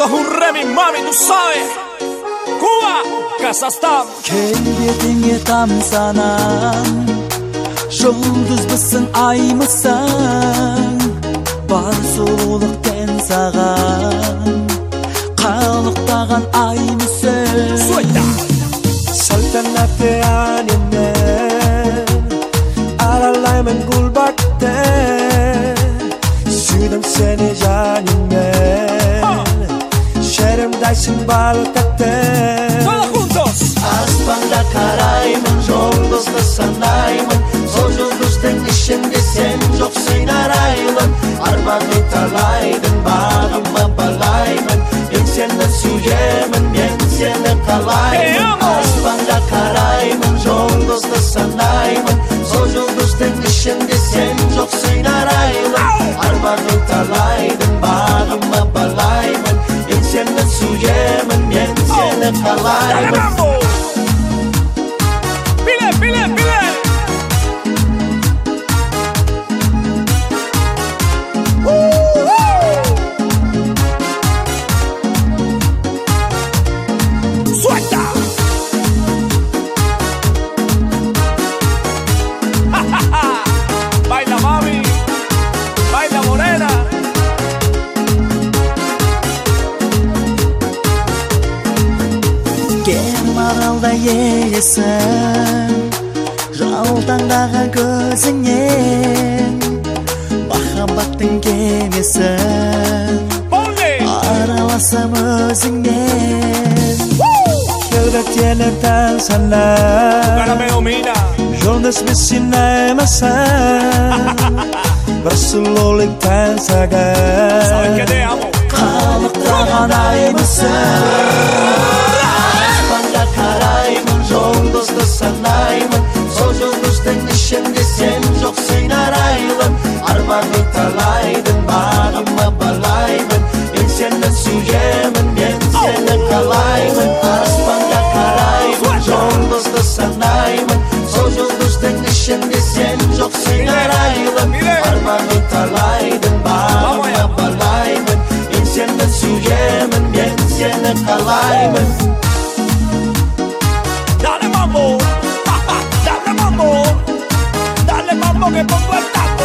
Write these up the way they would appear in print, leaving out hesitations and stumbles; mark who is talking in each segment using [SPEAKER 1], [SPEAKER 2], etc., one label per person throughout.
[SPEAKER 1] Esto es un remix, mami, tú sabes. Cuba, Kazajstán.
[SPEAKER 2] Kelbetine tamsanan Жұлдыз бісің ай мысың Бар сұлулықтен саған Қалықтаған ай мүсің
[SPEAKER 3] Saltanatı annemden Aralayman gulbakta Süydüm seni canimden Şerimdaysin balkakta
[SPEAKER 2] Aspanda karayman, жұлдызды sanayman Сол жұлдыздың ішінде сен жоқсың арайлым Арманы талайдың бағыма балаймын Мен сені сүйемін, мен сені қалаймын Аспанда караймын, жұлдызды sanayman Сол жұлдыздың ішінде сен жоқсың арайлым Арманы талайдың бағыма балаймын Мен сені сүйемін, мен сені қалаймын Маралда елесің Жалтаңдаған көзіңнен Махаббаттың кемесің Араласам өзіңнен
[SPEAKER 3] Келбетіне тән сәлем Жұлдыз бісін аймасың Бір сұлулық тән саған
[SPEAKER 2] Қалықтаған аймысың Karayman, жұлдызды sanayman Сол жұлдыздың ішінде сен жоқсың арайлым Арманы талайдың бағыма балаймын Мен сені сүйемін, мен сені қалаймын Аспанда караймын, жұлдызды sanayman Сол жұлдыздың ішінде сен жоқсың арайлым Арманы талайдың бағыма балаймын Мен сені сүйемін, мен сені қалаймын
[SPEAKER 1] Dale mambo, dale mambo que pongo el taco.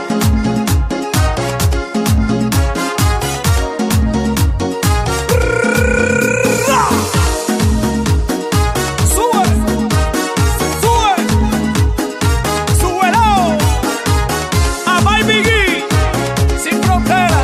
[SPEAKER 1] Sube, sube, súbelo. A Baby Gui, sin frontera.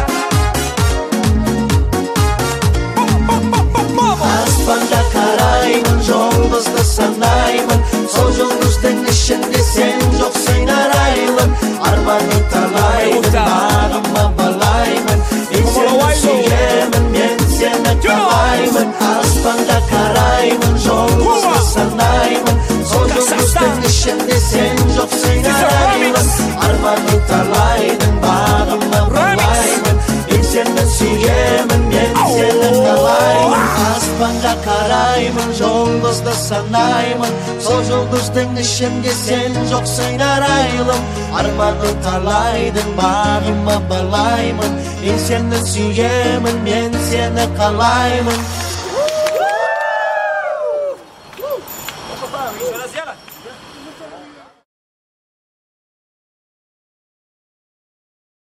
[SPEAKER 2] Aspanda karayman, жұлдызды sanayman Сол жұлдыздың ішінде сен жоқсың арайлым Арманы талайдың бағыма балаймын Мен сені сүйемін, мен сені қалаймын Аспанда караймын, жұлдызды sanayman Сол жұлдыздың ішінде сен жоқсың арайлым Арманы талайдың бағыма балаймын Мен сені сүйемін, мен сені қалаймын Аспанда караймын, жұлдызды sanayman Сол жұлдыздың ішінде сен жоқсың арайлым Арманы талайдың бағыма балаймын Мен сені сүйемін, мен сені қалаймын